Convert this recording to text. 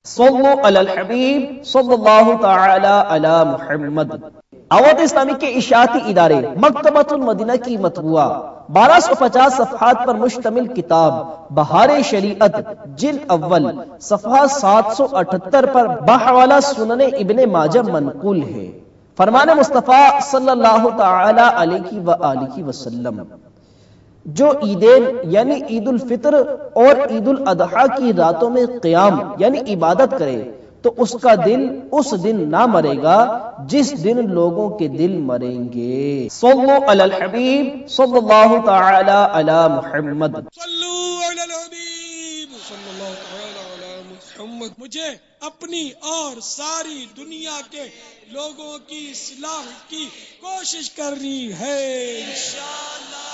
सल्लु अलल हबीब सल्लल्लाहु तआला अला मुहम्मद। आवत इस्लामी के इशाती इदारे मकतबतुल मदीना की मतबुआ 1250 सफ़हात पर मुश्तमिल किताब बहारे शरीअत जिल्द अव्वल सफ़हा 778 पर बहवाला सुनने इब्ने माजा मनकुल है। फरमाने मुस्तफ़ा सल्लल्लाहु तआला अलैहि व आलिहि वसल्लम, जो ईदेन यानी ईद उल फित्र और ईद उल अदहा की रातों में क़ियाम यानी इबादत करे तो उसका दिल उस दिन ना मरेगा जिस दिन लोगों के दिल मरेंगे। सल्लु अलल हबीब सल्लल्लाहु तआला अला मुहम्मद। सल्लु अलल हबीब सल्लल्लाहु तआला अला मुहम्मद। मुझे अपनी और सारी दुनिया के लोगों की इस्लाह की कोशिश करनी है इंशाअल्लाह।